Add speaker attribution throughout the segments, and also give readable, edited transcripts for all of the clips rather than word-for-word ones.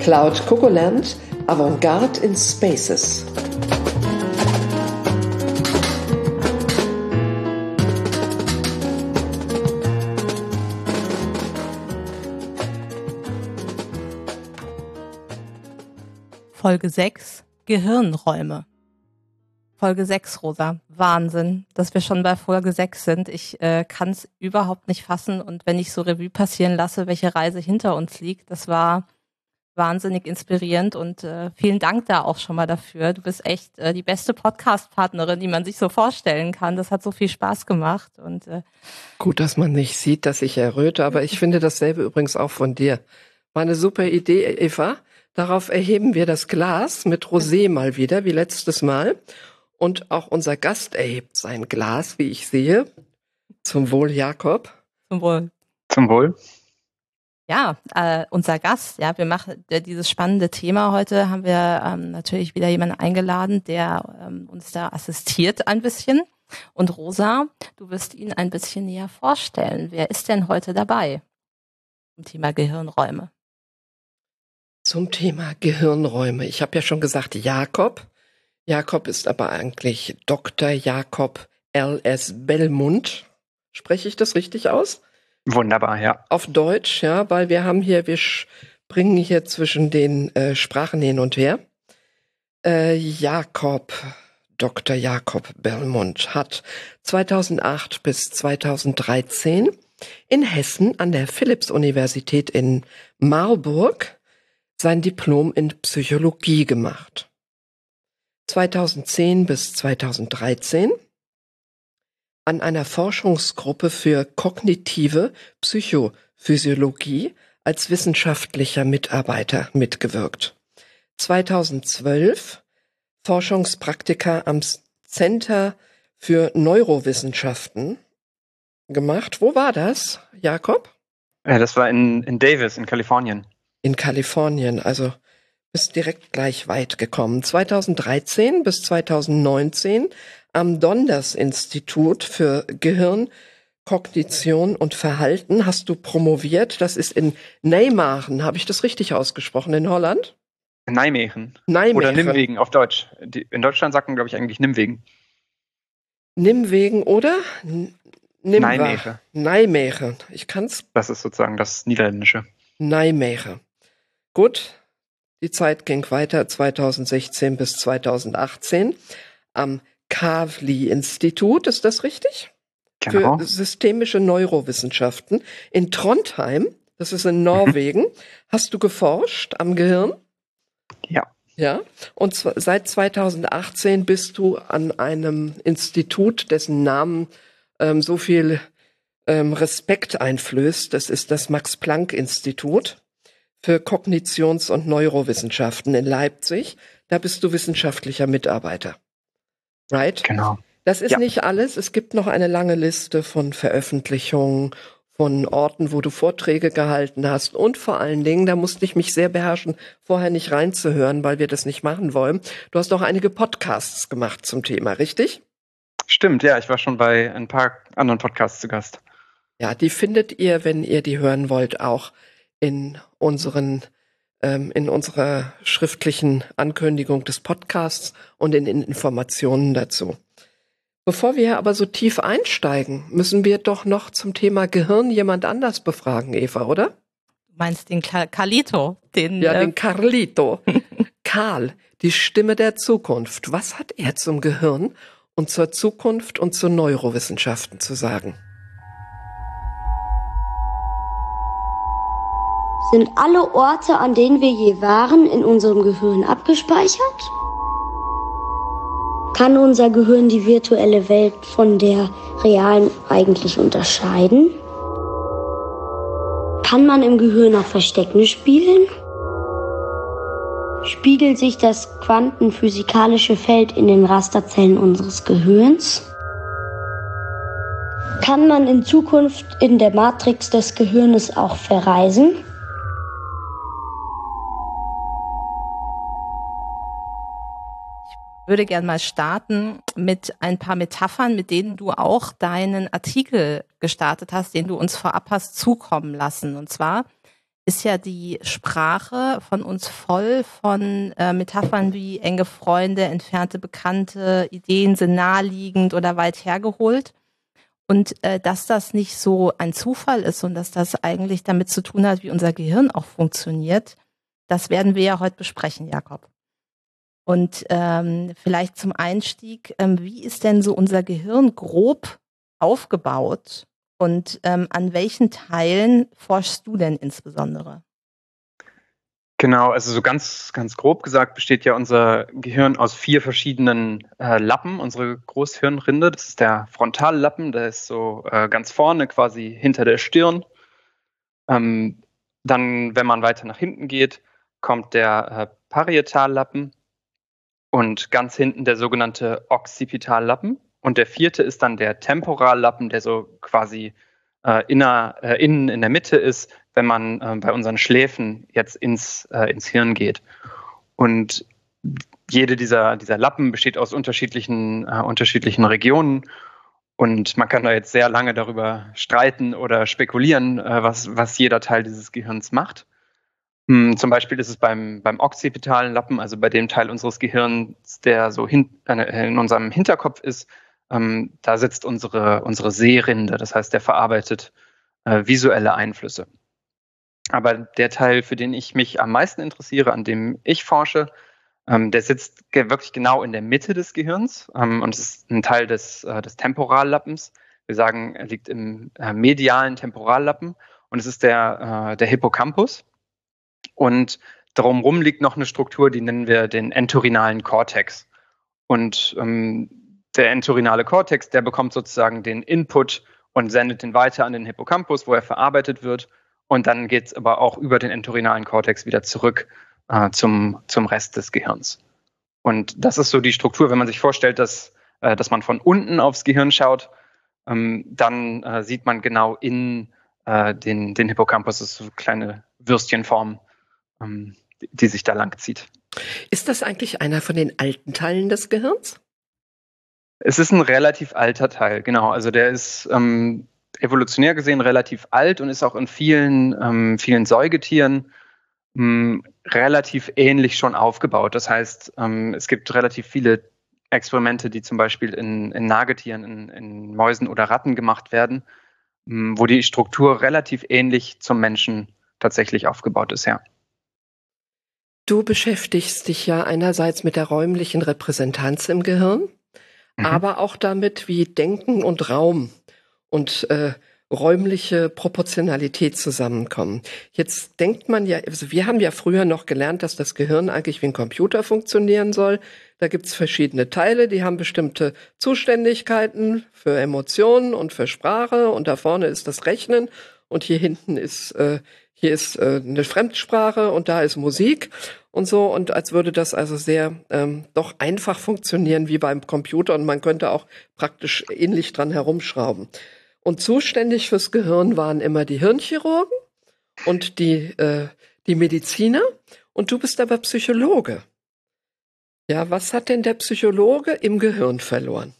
Speaker 1: Cloud Cocoland, Avantgarde in Spaces.
Speaker 2: Folge 6, Gehirnräume. Folge 6, Rosa. Wahnsinn, dass wir schon bei Folge 6 sind. Ich kann es überhaupt nicht fassen. Und wenn ich so Revue passieren lasse, welche Reise hinter uns liegt, das war wahnsinnig inspirierend. Und vielen Dank da auch schon mal dafür. Du bist echt die beste Podcast-Partnerin, die man sich so vorstellen kann. Das hat so viel Spaß gemacht. Und
Speaker 1: gut, dass man nicht sieht, dass ich erröte, aber ich finde dasselbe übrigens auch von dir. War eine super Idee, Eva. Darauf erheben wir das Glas mit Rosé mal wieder, wie letztes Mal. Und auch unser Gast erhebt sein Glas, wie ich sehe. Zum Wohl, Jakob.
Speaker 2: Zum Wohl.
Speaker 3: Zum Wohl.
Speaker 2: Ja, unser Gast, ja, wir machen dieses spannende Thema heute, haben wir natürlich wieder jemanden eingeladen, der uns da assistiert ein bisschen. Und Rosa, du wirst ihn ein bisschen näher vorstellen. Wer ist denn heute dabei zum Thema Gehirnräume?
Speaker 1: Zum Thema Gehirnräume. Ich habe ja schon gesagt, Jakob. Jakob ist aber eigentlich Dr. Jakob L.S. Bellmund. Spreche ich das richtig aus?
Speaker 3: Wunderbar, ja.
Speaker 1: Auf Deutsch, ja, weil wir springen hier zwischen den Sprachen hin und her. Dr. Jakob Bellmund hat 2008 bis 2013 in Hessen an der Philipps-Universität in Marburg sein Diplom in Psychologie gemacht. 2010 bis 2013 an einer Forschungsgruppe für kognitive Psychophysiologie als wissenschaftlicher Mitarbeiter mitgewirkt. 2012 Forschungspraktika am Center für Neurowissenschaften gemacht. Wo war das, Jakob?
Speaker 3: Ja, das war in Davis, in Kalifornien.
Speaker 1: In Kalifornien, also bist direkt gleich weit gekommen. 2013 bis 2019 am Donders-Institut für Gehirn, Kognition und Verhalten hast du promoviert. Das ist in Nijmegen. Habe ich das richtig ausgesprochen? In Holland?
Speaker 3: Nijmegen. Oder Nimwegen auf Deutsch. In Deutschland sagt man, glaube ich, eigentlich Nimwegen.
Speaker 1: Nimwegen oder?
Speaker 3: Nijmegen.
Speaker 1: Nijmegen. Ich kann's.
Speaker 3: Das ist sozusagen das Niederländische.
Speaker 1: Nijmegen. Gut. Die Zeit ging weiter, 2016 bis 2018, am Kavli-Institut, ist das richtig?
Speaker 3: Genau.
Speaker 1: Für systemische Neurowissenschaften in Trondheim, das ist in Norwegen, hast du geforscht am Gehirn?
Speaker 3: Ja.
Speaker 1: Ja, und seit 2018 bist du an einem Institut, dessen Namen so viel Respekt einflößt, das ist das Max-Planck-Institut für Kognitions- und Neurowissenschaften in Leipzig. Da bist du wissenschaftlicher Mitarbeiter. Right?
Speaker 3: Genau.
Speaker 1: Das ist nicht alles. Es gibt noch eine lange Liste von Veröffentlichungen, von Orten, wo du Vorträge gehalten hast. Und vor allen Dingen, da musste ich mich sehr beherrschen, vorher nicht reinzuhören, weil wir das nicht machen wollen. Du hast auch einige Podcasts gemacht zum Thema, richtig?
Speaker 3: Stimmt, ja. Ich war schon bei ein paar anderen Podcasts zu Gast.
Speaker 1: Ja, die findet ihr, wenn ihr die hören wollt, auch in unserer schriftlichen Ankündigung des Podcasts und in den Informationen dazu. Bevor wir aber so tief einsteigen, müssen wir doch noch zum Thema Gehirn jemand anders befragen, Eva, oder?
Speaker 2: Du meinst den Carlito?
Speaker 1: Den Carlito. Karl, die Stimme der Zukunft. Was hat er zum Gehirn und zur Zukunft und zu Neurowissenschaften zu sagen?
Speaker 4: Sind alle Orte, an denen wir je waren, in unserem Gehirn abgespeichert? Kann unser Gehirn die virtuelle Welt von der realen eigentlich unterscheiden? Kann man im Gehirn auch Verstecken spielen? Spiegelt sich das quantenphysikalische Feld in den Rasterzellen unseres Gehirns? Kann man in Zukunft in der Matrix des Gehirnes auch verreisen?
Speaker 2: würde gerne mal starten mit ein paar Metaphern, mit denen du auch deinen Artikel gestartet hast, den du uns vorab hast zukommen lassen. Und zwar ist ja die Sprache von uns voll von Metaphern wie enge Freunde, entfernte Bekannte, Ideen sind naheliegend oder weit hergeholt. Und dass das nicht so ein Zufall ist und dass das eigentlich damit zu tun hat, wie unser Gehirn auch funktioniert, das werden wir ja heute besprechen, Jakob. Und vielleicht zum Einstieg, wie ist denn so unser Gehirn grob aufgebaut und an welchen Teilen forschst du denn insbesondere?
Speaker 3: Genau, also so ganz grob gesagt besteht ja unser Gehirn aus 4 verschiedenen Lappen, unsere Großhirnrinde. Das ist der Frontallappen, der ist so ganz vorne quasi hinter der Stirn. Dann, wenn man weiter nach hinten geht, kommt der Parietallappen und ganz hinten der sogenannte Occipitallappen. Und der 4. ist dann der Temporallappen, der so quasi innen in der Mitte ist, wenn man bei unseren Schläfen jetzt ins Hirn geht. Und jede dieser Lappen besteht aus unterschiedlichen Regionen. Und man kann da jetzt sehr lange darüber streiten oder spekulieren, was jeder Teil dieses Gehirns macht. Zum Beispiel ist es beim occipitalen Lappen, also bei dem Teil unseres Gehirns, der so in unserem Hinterkopf ist, da sitzt unsere Sehrinde, das heißt, der verarbeitet visuelle Einflüsse. Aber der Teil, für den ich mich am meisten interessiere, an dem ich forsche, der sitzt wirklich genau in der Mitte des Gehirns und es ist ein Teil des Temporallappens. Wir sagen, er liegt im medialen Temporallappen und es ist der Hippocampus. Und drumherum liegt noch eine Struktur, die nennen wir den entorhinalen Kortex. Und der entorhinale Kortex, der bekommt sozusagen den Input und sendet den weiter an den Hippocampus, wo er verarbeitet wird. Und dann geht es aber auch über den entorhinalen Kortex wieder zurück zum Rest des Gehirns. Und das ist so die Struktur, wenn man sich vorstellt, dass man von unten aufs Gehirn schaut, dann sieht man genau in den Hippocampus, das ist so eine kleine Würstchenform, die sich da lang zieht.
Speaker 1: Ist das eigentlich einer von den alten Teilen des Gehirns?
Speaker 3: Es ist ein relativ alter Teil, genau. Also der ist evolutionär gesehen relativ alt und ist auch in vielen Säugetieren relativ ähnlich schon aufgebaut. Das heißt, es gibt relativ viele Experimente, die zum Beispiel in Nagetieren, in Mäusen oder Ratten gemacht werden, wo die Struktur relativ ähnlich zum Menschen tatsächlich aufgebaut ist, ja.
Speaker 1: Du beschäftigst dich ja einerseits mit der räumlichen Repräsentanz im Gehirn, aber auch damit, wie Denken und Raum und räumliche Proportionalität zusammenkommen. Jetzt denkt man ja, also wir haben ja früher noch gelernt, dass das Gehirn eigentlich wie ein Computer funktionieren soll. Da gibt's verschiedene Teile, die haben bestimmte Zuständigkeiten für Emotionen und für Sprache und da vorne ist das Rechnen und hier hinten ist eine Fremdsprache und da ist Musik und so und als würde das also sehr doch einfach funktionieren wie beim Computer und man könnte auch praktisch ähnlich dran herumschrauben. Und zuständig fürs Gehirn waren immer die Hirnchirurgen und die Mediziner und du bist aber Psychologe. Ja, was hat denn der Psychologe im Gehirn verloren?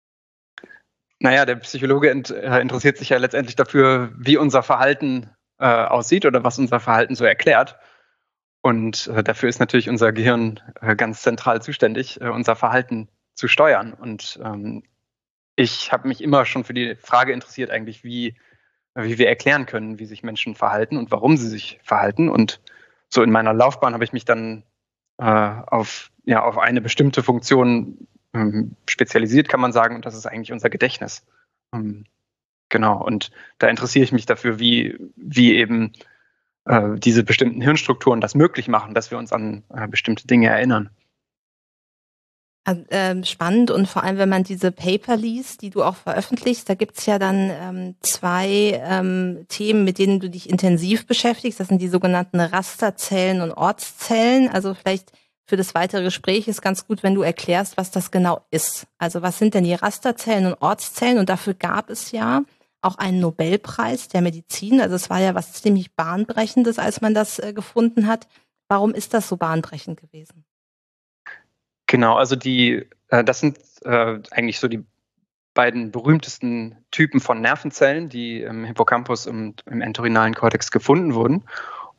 Speaker 3: Naja, der Psychologe interessiert sich ja letztendlich dafür, wie unser Verhalten aussieht oder was unser Verhalten so erklärt. Und dafür ist natürlich unser Gehirn ganz zentral zuständig, unser Verhalten zu steuern. Und ich habe mich immer schon für die Frage interessiert, eigentlich, wie wir erklären können, wie sich Menschen verhalten und warum sie sich verhalten. Und so in meiner Laufbahn habe ich mich dann auf eine bestimmte Funktion spezialisiert, kann man sagen. Und das ist eigentlich unser Gedächtnis. Genau. Und da interessiere ich mich dafür, wie eben diese bestimmten Hirnstrukturen das möglich machen, dass wir uns an bestimmte Dinge erinnern.
Speaker 2: Spannend und vor allem, wenn man diese Paper liest, die du auch veröffentlichst, da gibt's ja dann 2 Themen, mit denen du dich intensiv beschäftigst. Das sind die sogenannten Rasterzellen und Ortszellen. Also vielleicht für das weitere Gespräch ist ganz gut, wenn du erklärst, was das genau ist. Also was sind denn die Rasterzellen und Ortszellen? Und dafür gab es ja auch einen Nobelpreis der Medizin. Also es war ja was ziemlich Bahnbrechendes, als man das gefunden hat. Warum ist das so bahnbrechend gewesen?
Speaker 3: Genau, also das sind eigentlich so die beiden berühmtesten Typen von Nervenzellen, die im Hippocampus und im entorhinalen Kortex gefunden wurden.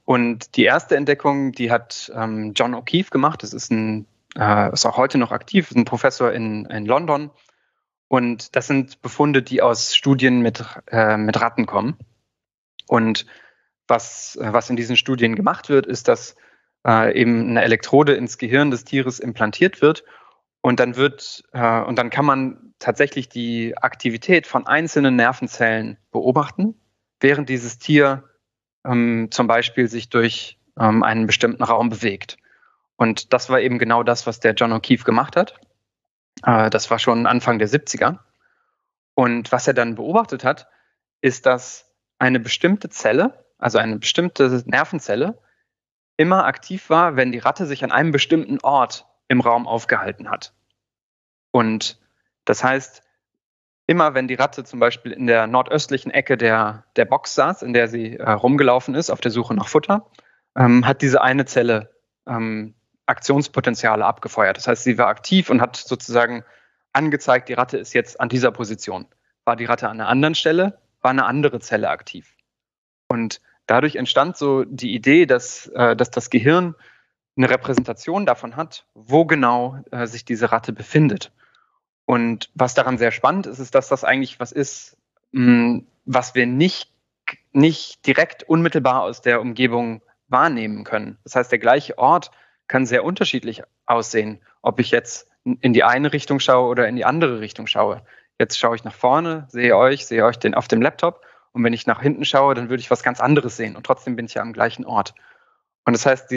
Speaker 3: Und die erste Entdeckung, die hat John O'Keefe gemacht. Das ist ist auch heute noch aktiv, ist ein Professor in London. Und das sind Befunde, die aus Studien mit Ratten kommen. Und was in diesen Studien gemacht wird, ist, dass eben eine Elektrode ins Gehirn des Tieres implantiert wird. Und dann kann man tatsächlich die Aktivität von einzelnen Nervenzellen beobachten, während dieses Tier zum Beispiel sich durch einen bestimmten Raum bewegt. Und das war eben genau das, was der John O'Keefe gemacht hat. Das war schon Anfang der 70er. Und was er dann beobachtet hat, ist, dass eine bestimmte Zelle, also eine bestimmte Nervenzelle, immer aktiv war, wenn die Ratte sich an einem bestimmten Ort im Raum aufgehalten hat. Und das heißt, immer wenn die Ratte zum Beispiel in der nordöstlichen Ecke der Box saß, in der sie rumgelaufen ist, auf der Suche nach Futter, hat diese eine Zelle Aktionspotenziale abgefeuert. Das heißt, sie war aktiv und hat sozusagen angezeigt, die Ratte ist jetzt an dieser Position. War die Ratte an einer anderen Stelle, war eine andere Zelle aktiv. Und dadurch entstand so die Idee, dass das Gehirn eine Repräsentation davon hat, wo genau sich diese Ratte befindet. Und was daran sehr spannend ist, ist, dass das eigentlich was ist, was wir nicht direkt unmittelbar aus der Umgebung wahrnehmen können. Das heißt, der gleiche Ort kann sehr unterschiedlich aussehen, ob ich jetzt in die eine Richtung schaue oder in die andere Richtung schaue. Jetzt schaue ich nach vorne, sehe euch auf dem Laptop, und wenn ich nach hinten schaue, dann würde ich was ganz anderes sehen, und trotzdem bin ich ja am gleichen Ort. Und das heißt,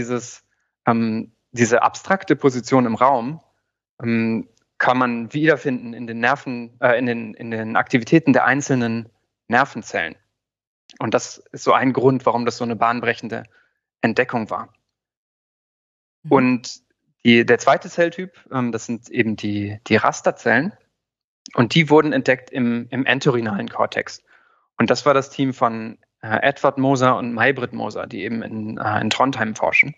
Speaker 3: diese abstrakte Position im Raum kann man wiederfinden in den in den Aktivitäten der einzelnen Nervenzellen. Und das ist so ein Grund, warum das so eine bahnbrechende Entdeckung war. Und der zweite Zelltyp, das sind eben die Rasterzellen, und die wurden entdeckt im entorhinalen Kortex. Und das war das Team von Edward Moser und May-Britt Moser, die eben in Trondheim forschen.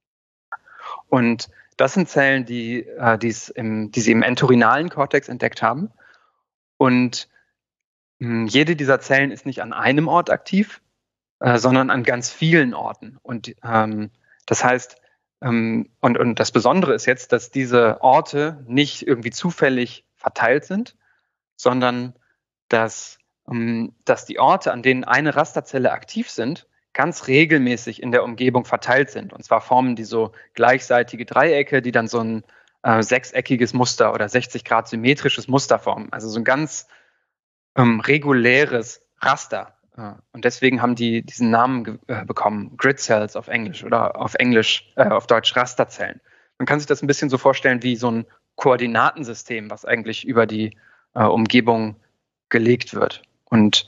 Speaker 3: Und das sind Zellen, die sie im entorhinalen Kortex entdeckt haben. Und jede dieser Zellen ist nicht an einem Ort aktiv, sondern an ganz vielen Orten. Und das heißt, und das Besondere ist jetzt, dass diese Orte nicht irgendwie zufällig verteilt sind, sondern dass die Orte, an denen eine Rasterzelle aktiv sind, ganz regelmäßig in der Umgebung verteilt sind. Und zwar formen die so gleichseitige Dreiecke, die dann so ein sechseckiges Muster oder 60 Grad symmetrisches Muster formen. Also so ein ganz reguläres Raster. Und deswegen haben die diesen Namen bekommen, Grid Cells auf Englisch oder auf Deutsch Rasterzellen. Man kann sich das ein bisschen so vorstellen wie so ein Koordinatensystem, was eigentlich über die Umgebung gelegt wird. Und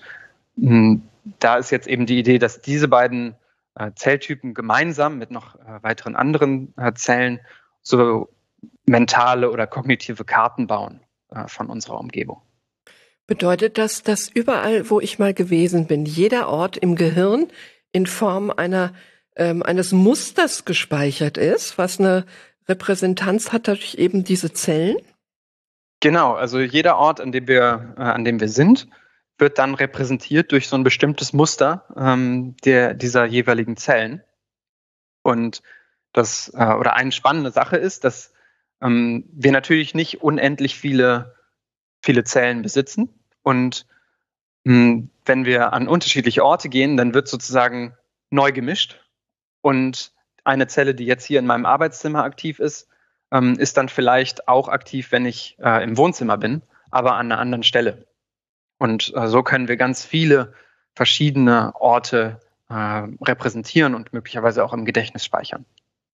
Speaker 3: da ist jetzt eben die Idee, dass diese beiden Zelltypen gemeinsam mit noch weiteren anderen Zellen so mentale oder kognitive Karten bauen von unserer Umgebung.
Speaker 1: Bedeutet das, dass überall, wo ich mal gewesen bin, jeder Ort im Gehirn in Form eines Musters gespeichert ist, was eine Repräsentanz hat durch eben diese Zellen?
Speaker 3: Genau, also jeder Ort, an dem wir sind, wird dann repräsentiert durch so ein bestimmtes Muster dieser jeweiligen Zellen. Und oder eine spannende Sache ist, dass wir natürlich nicht unendlich viele Zellen besitzen. Und wenn wir an unterschiedliche Orte gehen, dann wird sozusagen neu gemischt. Und eine Zelle, die jetzt hier in meinem Arbeitszimmer aktiv ist dann vielleicht auch aktiv, wenn ich im Wohnzimmer bin, aber an einer anderen Stelle. Und so können wir ganz viele verschiedene Orte repräsentieren und möglicherweise auch im Gedächtnis speichern.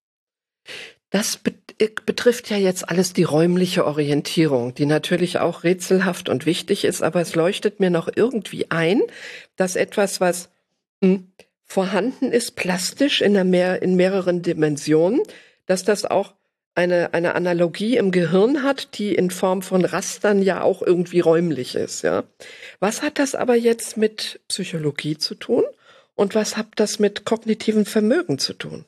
Speaker 1: Das betrifft ja jetzt alles die räumliche Orientierung, die natürlich auch rätselhaft und wichtig ist, aber es leuchtet mir noch irgendwie ein, dass etwas, was vorhanden ist, plastisch in mehreren Dimensionen, dass das auch eine Analogie im Gehirn hat, die in Form von Rastern ja auch irgendwie räumlich ist, ja. Was hat das aber jetzt mit Psychologie zu tun und was hat das mit kognitiven Vermögen zu tun?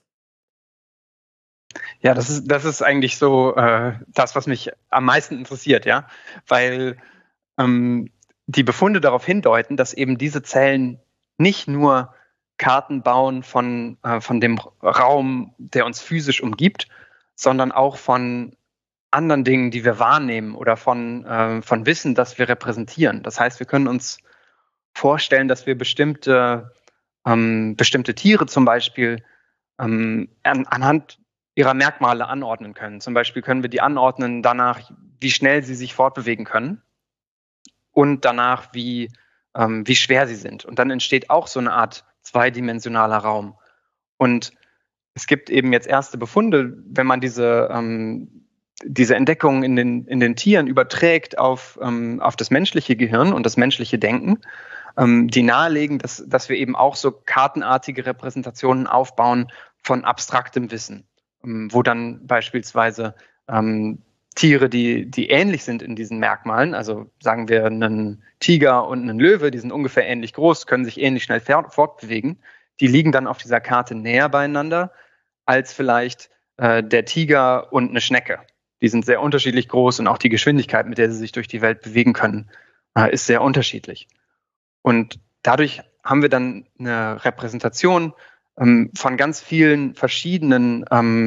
Speaker 3: Ja, das ist eigentlich so das, was mich am meisten interessiert, ja, weil die Befunde darauf hindeuten, dass eben diese Zellen nicht nur Karten bauen von dem Raum, der uns physisch umgibt, sondern auch von anderen Dingen, die wir wahrnehmen oder von Wissen, das wir repräsentieren. Das heißt, wir können uns vorstellen, dass wir bestimmte Tiere zum Beispiel anhand ihrer Merkmale anordnen können. Zum Beispiel können wir die anordnen danach, wie schnell sie sich fortbewegen können und danach, wie schwer sie sind. Und dann entsteht auch so eine Art zweidimensionaler Raum. Und es gibt eben jetzt erste Befunde, wenn man diese Entdeckungen in den Tieren überträgt auf das menschliche Gehirn und das menschliche Denken, die nahelegen, dass wir eben auch so kartenartige Repräsentationen aufbauen von abstraktem Wissen, wo dann beispielsweise Tiere, die ähnlich sind in diesen Merkmalen, also sagen wir einen Tiger und einen Löwe, die sind ungefähr ähnlich groß, können sich ähnlich schnell fortbewegen, die liegen dann auf dieser Karte näher beieinander als vielleicht der Tiger und eine Schnecke. Die sind sehr unterschiedlich groß und auch die Geschwindigkeit, mit der sie sich durch die Welt bewegen können, ist sehr unterschiedlich. Und dadurch haben wir dann eine Repräsentation von ganz vielen verschiedenen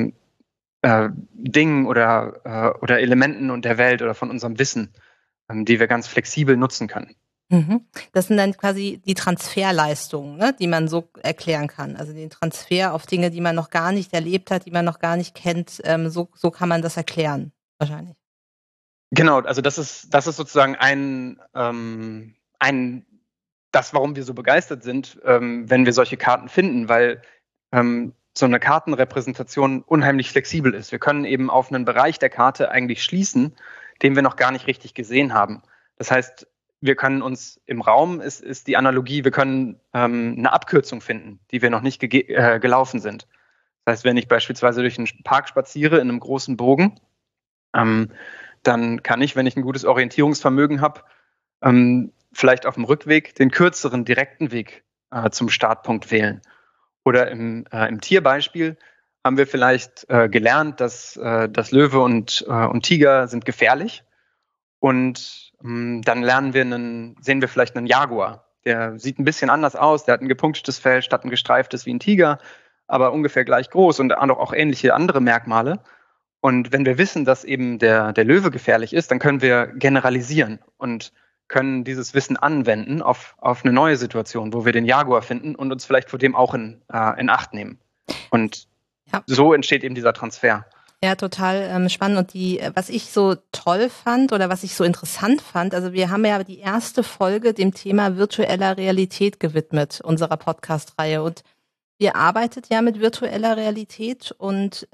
Speaker 3: Dingen oder Elementen und der Welt oder von unserem Wissen, die wir ganz flexibel nutzen können.
Speaker 2: Das sind dann quasi die Transferleistungen, ne, die man so erklären kann. Also den Transfer auf Dinge, die man noch gar nicht erlebt hat, die man noch gar nicht kennt. So kann man das erklären, wahrscheinlich.
Speaker 3: Genau, also das ist sozusagen das, warum wir so begeistert sind, wenn wir solche Karten finden, weil so eine Kartenrepräsentation unheimlich flexibel ist. Wir können eben auf einen Bereich der Karte eigentlich schließen, den wir noch gar nicht richtig gesehen haben. Das heißt, wir können uns im Raum, ist die Analogie, wir können eine Abkürzung finden, die wir noch nicht gelaufen sind. Das heißt, wenn ich beispielsweise durch einen Park spaziere in einem großen Bogen, dann kann ich, wenn ich ein gutes Orientierungsvermögen habe, vielleicht auf dem Rückweg den kürzeren, direkten Weg zum Startpunkt wählen. Oder im Tierbeispiel haben wir vielleicht gelernt, dass Löwe und Tiger sind gefährlich. Und dann sehen wir vielleicht einen Jaguar. Der sieht ein bisschen anders aus, der hat ein gepunktetes Fell statt ein gestreiftes wie ein Tiger, aber ungefähr gleich groß und auch ähnliche andere Merkmale. Und wenn wir wissen, dass eben der Löwe gefährlich ist, dann können wir generalisieren und können dieses Wissen anwenden auf eine neue Situation, wo wir den Jaguar finden und uns vielleicht vor dem auch in Acht nehmen. Und so entsteht eben dieser Transfer.
Speaker 2: Ja, total spannend. Und was ich so toll fand oder was ich so interessant fand, also wir haben ja die erste Folge dem Thema virtueller Realität gewidmet, unserer Podcast-Reihe. Und ihr arbeitet ja mit virtueller Realität und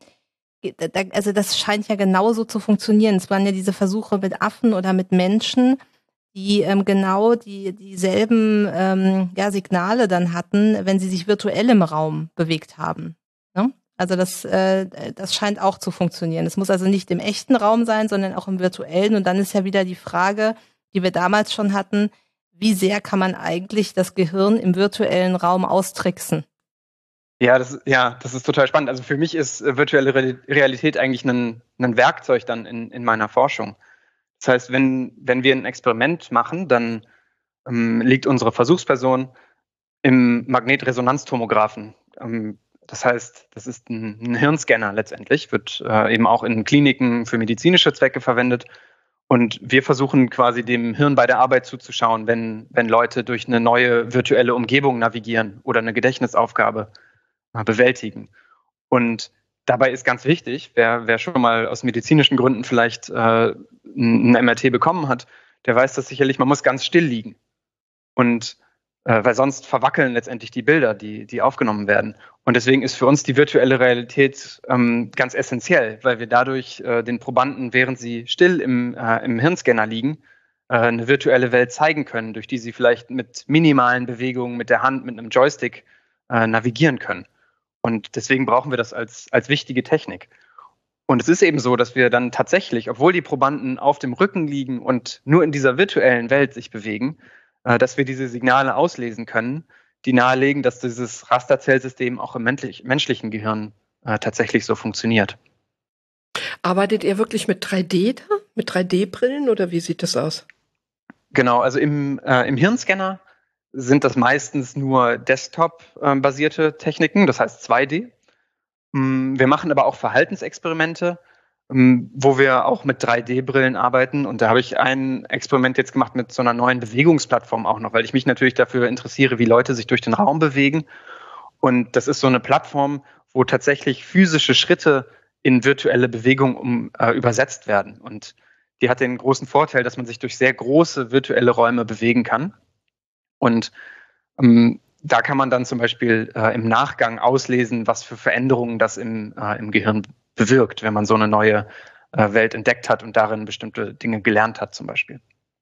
Speaker 2: also das scheint ja genauso zu funktionieren. Es waren ja diese Versuche mit Affen oder mit Menschen, die genau dieselben Signale dann hatten, wenn sie sich virtuell im Raum bewegt haben. Ne? Also das scheint auch zu funktionieren. Es muss also nicht im echten Raum sein, sondern auch im virtuellen. Und dann ist ja wieder die Frage, die wir damals schon hatten, wie sehr kann man eigentlich das Gehirn im virtuellen Raum austricksen?
Speaker 3: Ja, das ist total spannend. Also für mich ist virtuelle Realität eigentlich ein Werkzeug dann in meiner Forschung. Das heißt, wenn wir ein Experiment machen, dann liegt unsere Versuchsperson im Magnetresonanztomographen. Das heißt, das ist ein Hirnscanner letztendlich, wird eben auch in Kliniken für medizinische Zwecke verwendet. Und wir versuchen quasi dem Hirn bei der Arbeit zuzuschauen, wenn Leute durch eine neue virtuelle Umgebung navigieren oder eine Gedächtnisaufgabe bewältigen. Und dabei ist ganz wichtig, wer schon mal aus medizinischen Gründen vielleicht ein MRT bekommen hat, der weiß das sicherlich, man muss ganz still liegen. Und weil sonst verwackeln letztendlich die Bilder, die aufgenommen werden. Und deswegen ist für uns die virtuelle Realität ganz essentiell, weil wir dadurch den Probanden, während sie still im Hirnscanner liegen, eine virtuelle Welt zeigen können, durch die sie vielleicht mit minimalen Bewegungen mit der Hand, mit einem Joystick navigieren können. Und deswegen brauchen wir das als wichtige Technik. Und es ist eben so, dass wir dann tatsächlich, obwohl die Probanden auf dem Rücken liegen und nur in dieser virtuellen Welt sich bewegen, dass wir diese Signale auslesen können, die nahelegen, dass dieses Rasterzellsystem auch im menschlichen Gehirn tatsächlich so funktioniert.
Speaker 1: Arbeitet ihr wirklich mit 3D da? Mit 3D-Brillen oder wie sieht das aus?
Speaker 3: Genau, also im Hirnscanner sind das meistens nur Desktop-basierte Techniken, das heißt 2D. Wir machen aber auch Verhaltensexperimente, wo wir auch mit 3D-Brillen arbeiten. Und da habe ich ein Experiment jetzt gemacht mit so einer neuen Bewegungsplattform auch noch, weil ich mich natürlich dafür interessiere, wie Leute sich durch den Raum bewegen. Und das ist so eine Plattform, wo tatsächlich physische Schritte in virtuelle Bewegung übersetzt werden. Und die hat den großen Vorteil, dass man sich durch sehr große virtuelle Räume bewegen kann. Und da kann man dann zum Beispiel im Nachgang auslesen, was für Veränderungen das im Gehirn bewirkt, wenn man so eine neue Welt entdeckt hat und darin bestimmte Dinge gelernt hat zum Beispiel.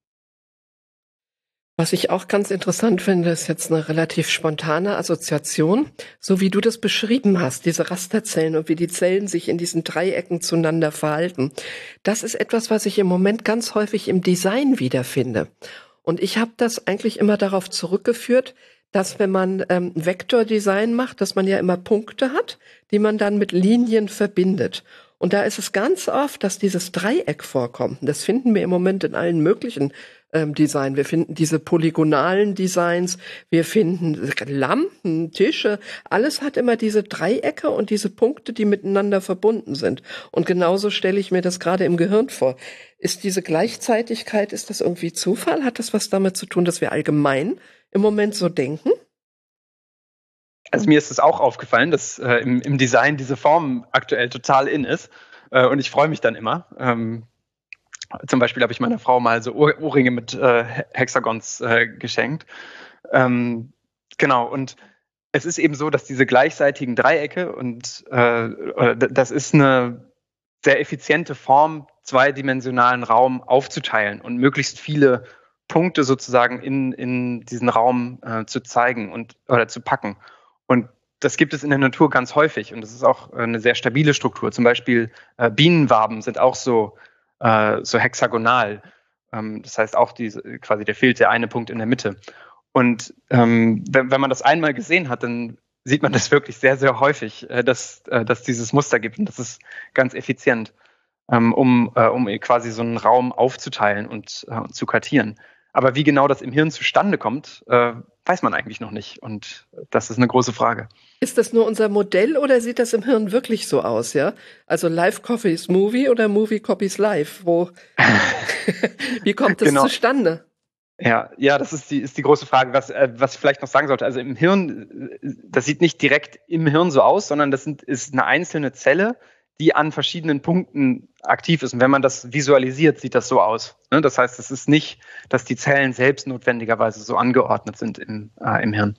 Speaker 1: Was ich auch ganz interessant finde, ist jetzt eine relativ spontane Assoziation, so wie du das beschrieben hast, diese Rasterzellen und wie die Zellen sich in diesen Dreiecken zueinander verhalten. Das ist etwas, was ich im Moment ganz häufig im Design wiederfinde. Und ich habe das eigentlich immer darauf zurückgeführt, dass wenn man Vektordesign macht, dass man ja immer Punkte hat, die man dann mit Linien verbindet. Und da ist es ganz oft, dass dieses Dreieck vorkommt. Das finden wir im Moment in allen möglichen Design. Wir finden diese polygonalen Designs, wir finden Lampen, Tische, alles hat immer diese Dreiecke und diese Punkte, die miteinander verbunden sind. Und genauso stelle ich mir das gerade im Gehirn vor. Ist diese Gleichzeitigkeit, ist das irgendwie Zufall? Hat das was damit zu tun, dass wir allgemein im Moment so denken?
Speaker 3: Also mir ist es auch aufgefallen, dass im Design diese Form aktuell total in ist. Und ich freue mich dann immer. Zum Beispiel habe ich meiner Frau mal so Ohrringe mit Hexagons geschenkt. Genau, und es ist eben so, dass diese gleichseitigen Dreiecke und das ist eine sehr effiziente Form, zweidimensionalen Raum aufzuteilen und möglichst viele Punkte sozusagen in diesen Raum zu zeigen oder zu packen. Und das gibt es in der Natur ganz häufig und das ist auch eine sehr stabile Struktur. Zum Beispiel Bienenwaben sind auch so hexagonal. Das heißt auch quasi der fehlt der eine Punkt in der Mitte. Und wenn man das einmal gesehen hat, dann sieht man das wirklich sehr, sehr häufig, dass dieses Muster gibt. Und das ist ganz effizient, um quasi so einen Raum aufzuteilen und zu kartieren. Aber wie genau das im Hirn zustande kommt, weiß man eigentlich noch nicht. Und das ist eine große Frage.
Speaker 1: Ist das nur unser Modell oder sieht das im Hirn wirklich so aus, ja? Also Live copies Movie oder Movie copies Live? Wie kommt das zustande?
Speaker 3: Ja, das ist die große Frage, was ich vielleicht noch sagen sollte. Also im Hirn, das sieht nicht direkt im Hirn so aus, sondern ist eine einzelne Zelle, die an verschiedenen Punkten aktiv ist. Und wenn man das visualisiert, sieht das so aus. Das heißt, es ist nicht, dass die Zellen selbst notwendigerweise so angeordnet sind im Hirn.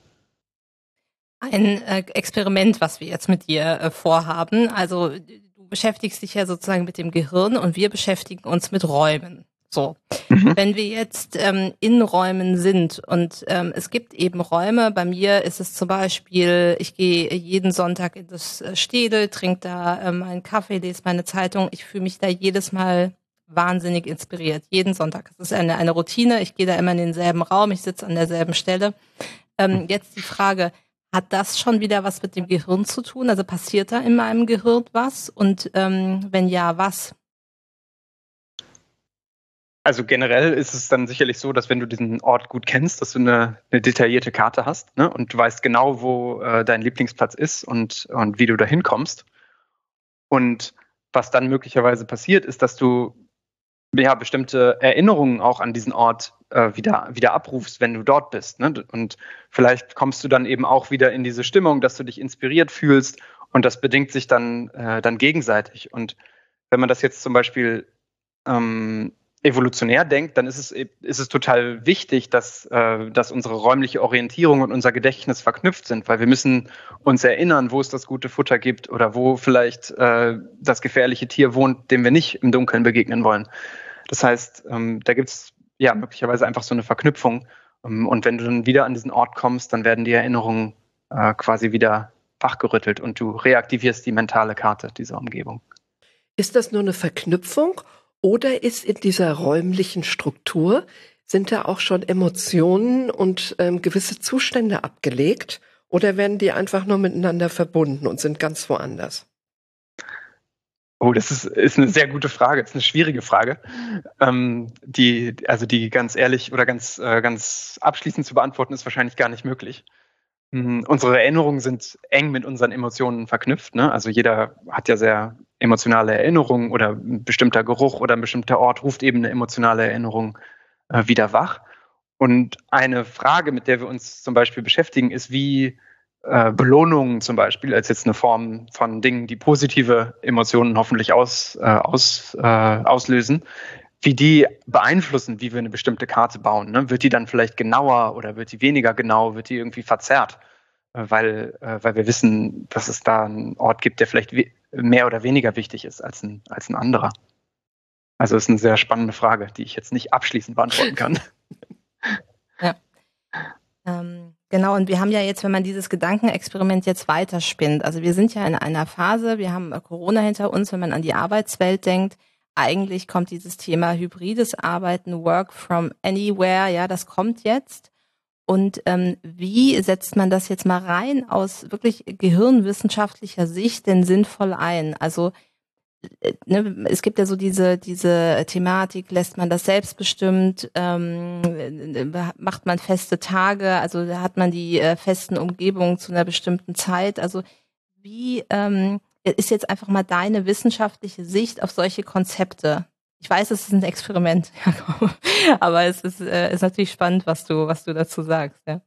Speaker 2: Ein Experiment, was wir jetzt mit dir vorhaben. Also du beschäftigst dich ja sozusagen mit dem Gehirn und wir beschäftigen uns mit Räumen. So, wenn wir jetzt in Räumen sind und es gibt eben Räume, bei mir ist es zum Beispiel, ich gehe jeden Sonntag in das Städel, trinke da einen Kaffee, lese meine Zeitung, ich fühle mich da jedes Mal wahnsinnig inspiriert, jeden Sonntag. Es ist eine Routine, ich gehe da immer in denselben Raum, ich sitze an derselben Stelle. Jetzt die Frage, hat das schon wieder was mit dem Gehirn zu tun? Also passiert da in meinem Gehirn was? Und wenn ja, was?
Speaker 3: Also generell ist es dann sicherlich so, dass wenn du diesen Ort gut kennst, dass du eine detaillierte Karte hast, ne? Und du weißt genau, wo dein Lieblingsplatz ist und wie du da hinkommst. Und was dann möglicherweise passiert, ist, dass du bestimmte Erinnerungen auch an diesen Ort wieder abrufst, wenn du dort bist. Ne? Und vielleicht kommst du dann eben auch wieder in diese Stimmung, dass du dich inspiriert fühlst und das bedingt sich dann gegenseitig. Und wenn man das jetzt zum Beispiel evolutionär denkt, dann ist es total wichtig, dass unsere räumliche Orientierung und unser Gedächtnis verknüpft sind, weil wir müssen uns erinnern, wo es das gute Futter gibt oder wo vielleicht das gefährliche Tier wohnt, dem wir nicht im Dunkeln begegnen wollen. Das heißt, da gibt es ja möglicherweise einfach so eine Verknüpfung. Und wenn du dann wieder an diesen Ort kommst, dann werden die Erinnerungen quasi wieder wachgerüttelt und du reaktivierst die mentale Karte dieser Umgebung.
Speaker 1: Ist das nur eine Verknüpfung? Oder ist in dieser räumlichen Struktur, sind da auch schon Emotionen und gewisse Zustände abgelegt? Oder werden die einfach nur miteinander verbunden und sind ganz woanders?
Speaker 3: Oh, das ist eine sehr gute Frage. Das ist eine schwierige Frage, die ganz ehrlich oder ganz abschließend zu beantworten, ist wahrscheinlich gar nicht möglich. Unsere Erinnerungen sind eng mit unseren Emotionen verknüpft, ne? Also jeder hat ja sehr emotionale Erinnerungen oder ein bestimmter Geruch oder ein bestimmter Ort ruft eben eine emotionale Erinnerung wieder wach. Und eine Frage, mit der wir uns zum Beispiel beschäftigen, ist, wie Belohnungen zum Beispiel, als jetzt eine Form von Dingen, die positive Emotionen hoffentlich auslösen, wie die beeinflussen, wie wir eine bestimmte Karte bauen. Ne? Wird die dann vielleicht genauer oder wird die weniger genau, wird die irgendwie verzerrt, weil wir wissen, dass es da einen Ort gibt, der vielleicht mehr oder weniger wichtig ist als ein anderer. Also ist eine sehr spannende Frage, die ich jetzt nicht abschließend beantworten kann.
Speaker 2: Ja. Genau, und wir haben ja jetzt, wenn man dieses Gedankenexperiment jetzt weiterspinnt, also wir sind ja in einer Phase, wir haben Corona hinter uns, wenn man an die Arbeitswelt denkt, eigentlich kommt dieses Thema hybrides Arbeiten, Work from Anywhere, ja, das kommt jetzt. Und wie setzt man das jetzt mal rein aus wirklich gehirnwissenschaftlicher Sicht denn sinnvoll ein? Also ne, es gibt ja so diese Thematik, lässt man das selbstbestimmt, macht man feste Tage, also hat man die festen Umgebungen zu einer bestimmten Zeit. Also wie ist jetzt einfach mal deine wissenschaftliche Sicht auf solche Konzepte? Ich weiß, es ist ein Experiment, aber es ist natürlich spannend, was du dazu sagst, ja.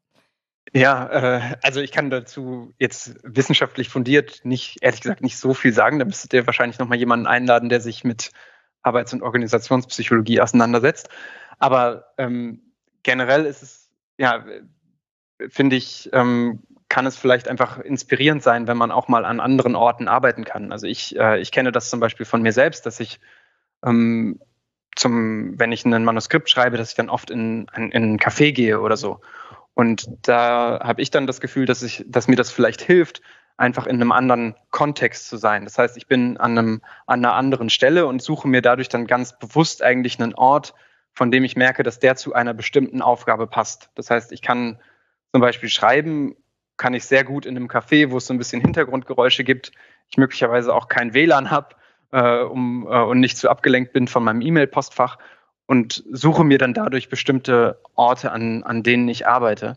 Speaker 3: Ja, also ich kann dazu jetzt wissenschaftlich fundiert ehrlich gesagt nicht so viel sagen. Da müsstet ihr wahrscheinlich nochmal jemanden einladen, der sich mit Arbeits- und Organisationspsychologie auseinandersetzt. Aber generell ist es, ja, finde ich, kann es vielleicht einfach inspirierend sein, wenn man auch mal an anderen Orten arbeiten kann. Also ich kenne das zum Beispiel von mir selbst, dass ich wenn ich ein Manuskript schreibe, dass ich dann oft in ein Café gehe oder so. Und da habe ich dann das Gefühl, dass mir das vielleicht hilft, einfach in einem anderen Kontext zu sein. Das heißt, ich bin an einer anderen Stelle und suche mir dadurch dann ganz bewusst eigentlich einen Ort, von dem ich merke, dass der zu einer bestimmten Aufgabe passt. Das heißt, ich kann zum Beispiel schreiben, kann ich sehr gut in einem Café, wo es so ein bisschen Hintergrundgeräusche gibt, ich möglicherweise auch kein WLAN habe, und nicht zu abgelenkt bin von meinem E-Mail-Postfach und suche mir dann dadurch bestimmte Orte, an denen ich arbeite.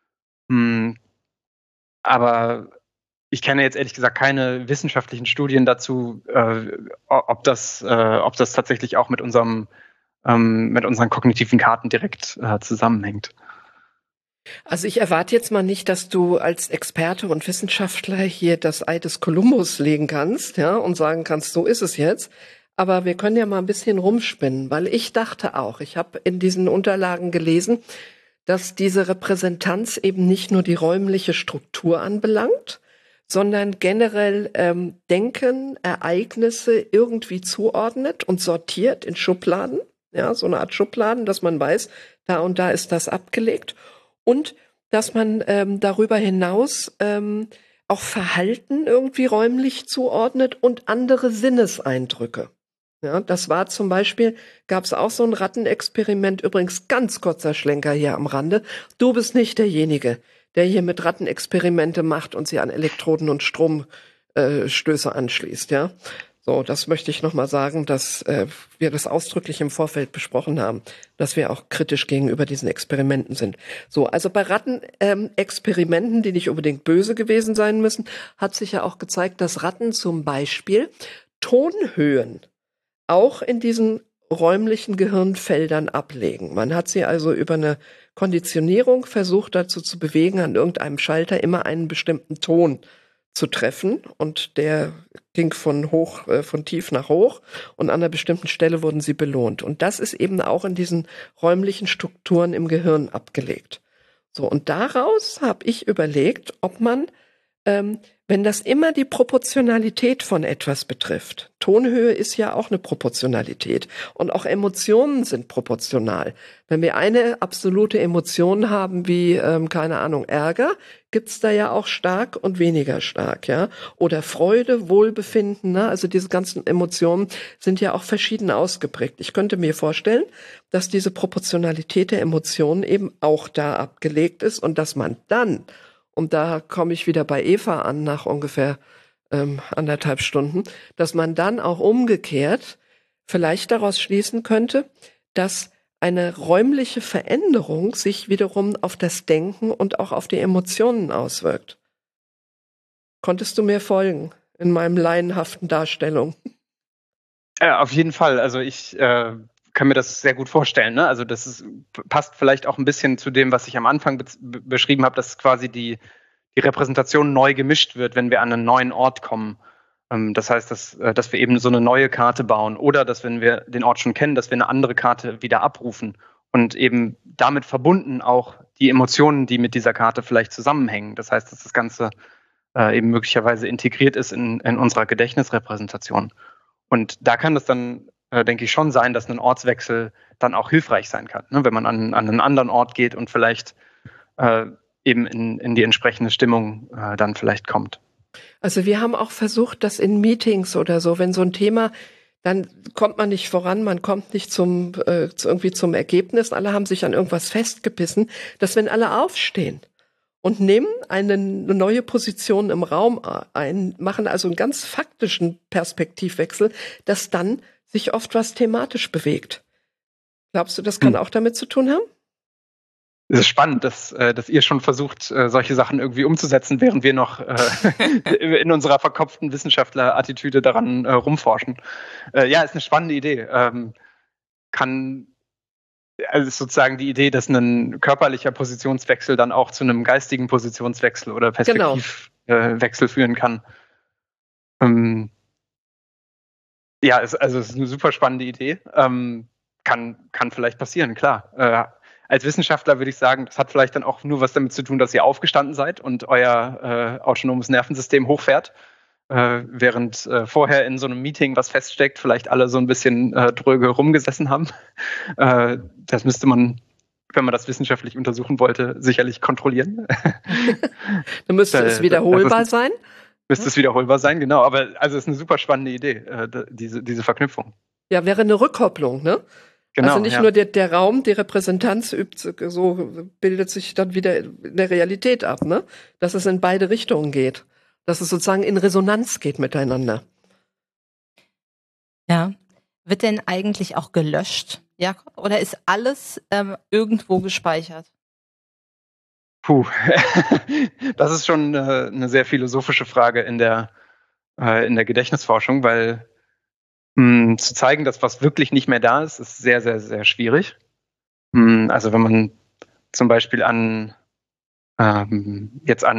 Speaker 3: Aber ich kenne jetzt ehrlich gesagt keine wissenschaftlichen Studien dazu, ob das tatsächlich auch mit unseren kognitiven Karten direkt zusammenhängt.
Speaker 1: Also ich erwarte jetzt mal nicht, dass du als Experte und Wissenschaftler hier das Ei des Kolumbus legen kannst, ja, und sagen kannst, so ist es jetzt. Aber wir können ja mal ein bisschen rumspinnen, weil ich dachte auch, ich habe in diesen Unterlagen gelesen, dass diese Repräsentanz eben nicht nur die räumliche Struktur anbelangt, sondern generell Denken, Ereignisse irgendwie zuordnet und sortiert in Schubladen, ja, so eine Art Schubladen, dass man weiß, da und da ist das abgelegt. Und dass man darüber hinaus auch Verhalten irgendwie räumlich zuordnet und andere Sinneseindrücke. Ja, das war zum Beispiel, gab es auch so ein Rattenexperiment, übrigens ganz kurzer Schlenker hier am Rande. Du bist nicht derjenige, der hier mit Rattenexperimente macht und sie an Elektroden und Stromstöße anschließt, ja. So, das möchte ich nochmal sagen, dass wir das ausdrücklich im Vorfeld besprochen haben, dass wir auch kritisch gegenüber diesen Experimenten sind. So, also bei Rattenexperimenten, die nicht unbedingt böse gewesen sein müssen, hat sich ja auch gezeigt, dass Ratten zum Beispiel Tonhöhen auch in diesen räumlichen Gehirnfeldern ablegen. Man hat sie also über eine Konditionierung versucht, dazu zu bewegen, an irgendeinem Schalter immer einen bestimmten Ton zu treffen, und der ging von tief nach hoch, und an einer bestimmten Stelle wurden sie belohnt. Und das ist eben auch in diesen räumlichen Strukturen im Gehirn abgelegt. So, und daraus habe ich überlegt, ob man, wenn das immer die Proportionalität von etwas betrifft. Tonhöhe ist ja auch eine Proportionalität, und auch Emotionen sind proportional. Wenn wir eine absolute Emotion haben wie, keine Ahnung, Ärger, gibt's da ja auch stark und weniger stark, ja. Oder Freude, Wohlbefinden, ne? Also diese ganzen Emotionen sind ja auch verschieden ausgeprägt. Ich könnte mir vorstellen, dass diese Proportionalität der Emotionen eben auch da abgelegt ist und dass man dann, und da komme ich wieder bei Eva an, nach ungefähr anderthalb Stunden, dass man dann auch umgekehrt vielleicht daraus schließen könnte, dass eine räumliche Veränderung sich wiederum auf das Denken und auch auf die Emotionen auswirkt. Konntest du mir folgen in meinem laienhaften Darstellung?
Speaker 3: Ja, auf jeden Fall. Also ich kann mir das sehr gut vorstellen. Ne? Also passt vielleicht auch ein bisschen zu dem, was ich am Anfang beschrieben habe, dass quasi die Repräsentation neu gemischt wird, wenn wir an einen neuen Ort kommen. Das heißt, dass wir eben so eine neue Karte bauen oder dass, wenn wir den Ort schon kennen, dass wir eine andere Karte wieder abrufen und eben damit verbunden auch die Emotionen, die mit dieser Karte vielleicht zusammenhängen. Das heißt, dass das Ganze eben möglicherweise integriert ist in unserer Gedächtnisrepräsentation. Und da kann es dann, denke ich, schon sein, dass ein Ortswechsel dann auch hilfreich sein kann, ne? Wenn man an einen anderen Ort geht und vielleicht eben in die entsprechende Stimmung dann vielleicht kommt.
Speaker 1: Also wir haben auch versucht, dass in Meetings oder so, wenn so ein Thema, dann kommt man nicht voran, man kommt nicht irgendwie zum Ergebnis, alle haben sich an irgendwas festgebissen, dass wenn alle aufstehen und nehmen eine neue Position im Raum ein, machen also einen ganz faktischen Perspektivwechsel, dass dann sich oft was thematisch bewegt. Glaubst du, das kann auch damit zu tun haben?
Speaker 3: Es ist spannend, dass ihr schon versucht, solche Sachen irgendwie umzusetzen, während wir noch in unserer verkopften Wissenschaftler-Attitüde daran rumforschen. Ja, ist eine spannende Idee. Also ist sozusagen die Idee, dass ein körperlicher Positionswechsel dann auch zu einem geistigen Positionswechsel oder Perspektivwechsel führen kann. Ja, es ist eine super spannende Idee. Kann vielleicht passieren, klar. Als Wissenschaftler würde ich sagen, das hat vielleicht dann auch nur was damit zu tun, dass ihr aufgestanden seid und euer autonomes Nervensystem hochfährt, während vorher in so einem Meeting was feststeckt, vielleicht alle so ein bisschen dröge rumgesessen haben. Das müsste man, wenn man das wissenschaftlich untersuchen wollte, sicherlich kontrollieren.
Speaker 1: Dann müsste es wiederholbar sein.
Speaker 3: Müsste es wiederholbar sein, genau. Aber also es ist eine super spannende Idee, diese Verknüpfung.
Speaker 1: Ja, wäre eine Rückkopplung, ne?
Speaker 3: Genau,
Speaker 1: also nicht nur der Raum, die Repräsentanz so bildet sich dann wieder in der Realität ab, ne? Dass es in beide Richtungen geht. Dass es sozusagen in Resonanz geht miteinander.
Speaker 2: Ja. Wird denn eigentlich auch gelöscht, Jakob? Oder ist alles irgendwo gespeichert?
Speaker 3: Puh, das ist schon eine sehr philosophische Frage in der Gedächtnisforschung, weil zu zeigen, dass was wirklich nicht mehr da ist, ist sehr, sehr, sehr schwierig. Also wenn man zum Beispiel daran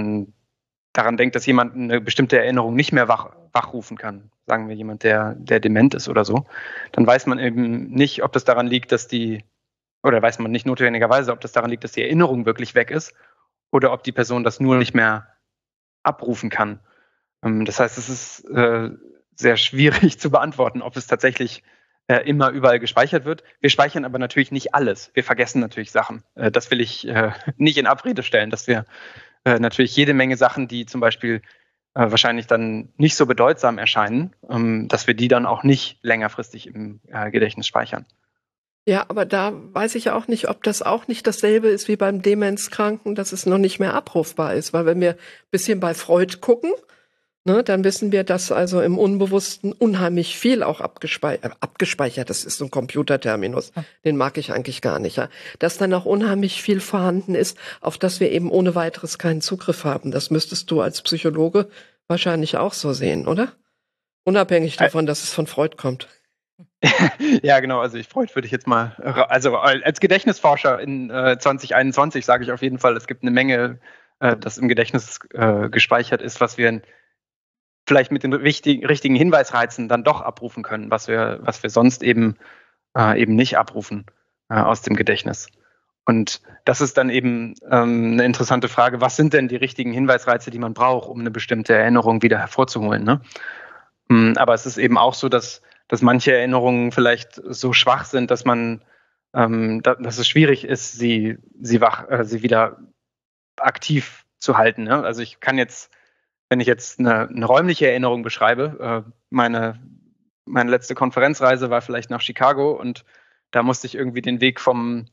Speaker 3: denkt, dass jemand eine bestimmte Erinnerung nicht mehr wachrufen kann, sagen wir jemand, der dement ist oder so, dann weiß man eben nicht, ob das daran liegt, weiß man nicht notwendigerweise, ob das daran liegt, dass die Erinnerung wirklich weg ist oder ob die Person das nur nicht mehr abrufen kann. Das heißt, es ist sehr schwierig zu beantworten, ob es tatsächlich immer überall gespeichert wird. Wir speichern aber natürlich nicht alles. Wir vergessen natürlich Sachen. Das will ich nicht in Abrede stellen, dass wir natürlich jede Menge Sachen, die zum Beispiel wahrscheinlich dann nicht so bedeutsam erscheinen, dass wir die dann auch nicht längerfristig im Gedächtnis speichern.
Speaker 1: Ja, aber da weiß ich auch nicht, ob das auch nicht dasselbe ist wie beim Demenzkranken, dass es noch nicht mehr abrufbar ist. Weil wenn wir ein bisschen bei Freud gucken, ne, dann wissen wir, dass also im Unbewussten unheimlich viel auch abgespeichert, das ist so ein Computerterminus, den mag ich eigentlich gar nicht, ja, dass dann auch unheimlich viel vorhanden ist, auf das wir eben ohne weiteres keinen Zugriff haben. Das müsstest du als Psychologe wahrscheinlich auch so sehen, oder? Unabhängig davon, dass es von Freud kommt.
Speaker 3: Ja, genau. Also Freud würde ich jetzt mal, also als Gedächtnisforscher in 2021 sage ich auf jeden Fall, es gibt eine Menge, das im Gedächtnis gespeichert ist, was wir vielleicht mit den richtigen Hinweisreizen dann doch abrufen können, was wir sonst eben nicht abrufen aus dem Gedächtnis. Und das ist dann eben eine interessante Frage, was sind denn die richtigen Hinweisreize, die man braucht, um eine bestimmte Erinnerung wieder hervorzuholen, ne? Aber es ist eben auch so, dass manche Erinnerungen vielleicht so schwach sind, dass dass es schwierig ist, sie wieder aktiv zu halten, ne? Also ich kann jetzt, wenn ich jetzt eine räumliche Erinnerung beschreibe, meine letzte Konferenzreise war vielleicht nach Chicago und da musste ich irgendwie den Weg vom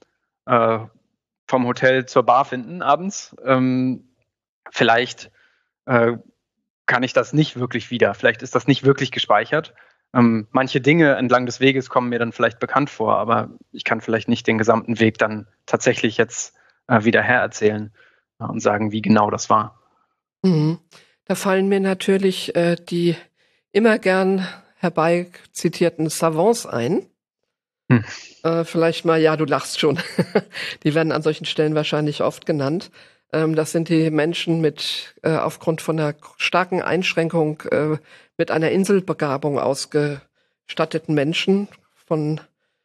Speaker 3: Hotel zur Bar finden abends. Vielleicht kann ich das nicht wirklich wieder. Vielleicht ist das nicht wirklich gespeichert. Manche Dinge entlang des Weges kommen mir dann vielleicht bekannt vor, aber ich kann vielleicht nicht den gesamten Weg dann tatsächlich jetzt wieder hererzählen und sagen, wie genau das war.
Speaker 1: Mhm. Da fallen mir natürlich die immer gern herbei zitierten Savants ein. Vielleicht mal, ja, du lachst schon. Die werden an solchen Stellen wahrscheinlich oft genannt. Das sind die Menschen mit aufgrund von einer starken Einschränkung mit einer Inselbegabung ausgestatteten Menschen, von